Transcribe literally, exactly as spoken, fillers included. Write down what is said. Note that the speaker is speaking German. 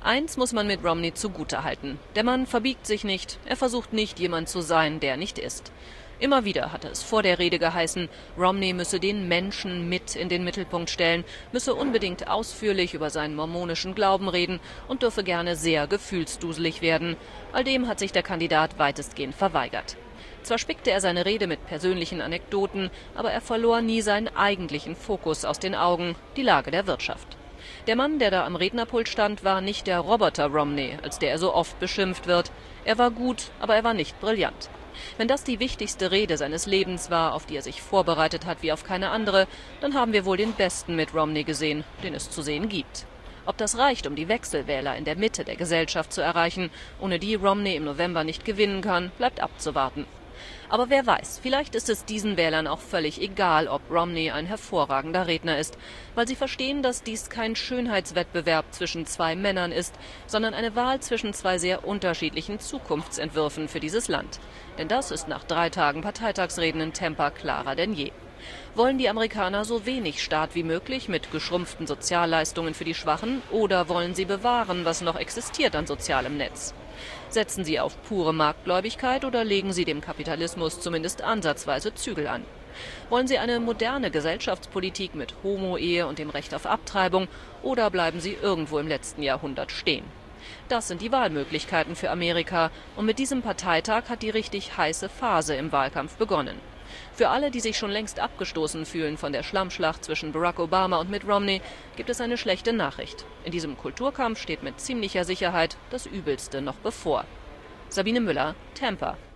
Eins muss man mit Romney zugutehalten. Der Mann verbiegt sich nicht, er versucht nicht, jemand zu sein, der nicht ist. Immer wieder hatte es vor der Rede geheißen, Romney müsse den Menschen mit in den Mittelpunkt stellen, müsse unbedingt ausführlich über seinen mormonischen Glauben reden und dürfe gerne sehr gefühlsduselig werden. All dem hat sich der Kandidat weitestgehend verweigert. Zwar spickte er seine Rede mit persönlichen Anekdoten, aber er verlor nie seinen eigentlichen Fokus aus den Augen, die Lage der Wirtschaft. Der Mann, der da am Rednerpult stand, war nicht der Roboter Romney, als der er so oft beschimpft wird. Er war gut, aber er war nicht brillant. Wenn das die wichtigste Rede seines Lebens war, auf die er sich vorbereitet hat wie auf keine andere, dann haben wir wohl den besten Mitt Romney gesehen, den es zu sehen gibt. Ob das reicht, um die Wechselwähler in der Mitte der Gesellschaft zu erreichen, ohne die Romney im November nicht gewinnen kann, bleibt abzuwarten. Aber wer weiß, vielleicht ist es diesen Wählern auch völlig egal, ob Romney ein hervorragender Redner ist, weil sie verstehen, dass dies kein Schönheitswettbewerb zwischen zwei Männern ist, sondern eine Wahl zwischen zwei sehr unterschiedlichen Zukunftsentwürfen für dieses Land. Denn das ist nach drei Tagen Parteitagsreden in Tampa klarer denn je. Wollen die Amerikaner so wenig Staat wie möglich mit geschrumpften Sozialleistungen für die Schwachen oder wollen sie bewahren, was noch existiert an sozialem Netz? Setzen sie auf pure Marktgläubigkeit oder legen sie dem Kapitalismus zumindest ansatzweise Zügel an? Wollen sie eine moderne Gesellschaftspolitik mit Homo-Ehe und dem Recht auf Abtreibung oder bleiben sie irgendwo im letzten Jahrhundert stehen? Das sind die Wahlmöglichkeiten für Amerika und mit diesem Parteitag hat die richtig heiße Phase im Wahlkampf begonnen. Für alle, die sich schon längst abgestoßen fühlen von der Schlammschlacht zwischen Barack Obama und Mitt Romney, gibt es eine schlechte Nachricht. In diesem Kulturkampf steht mit ziemlicher Sicherheit das Übelste noch bevor. Sabine Müller, Tampa.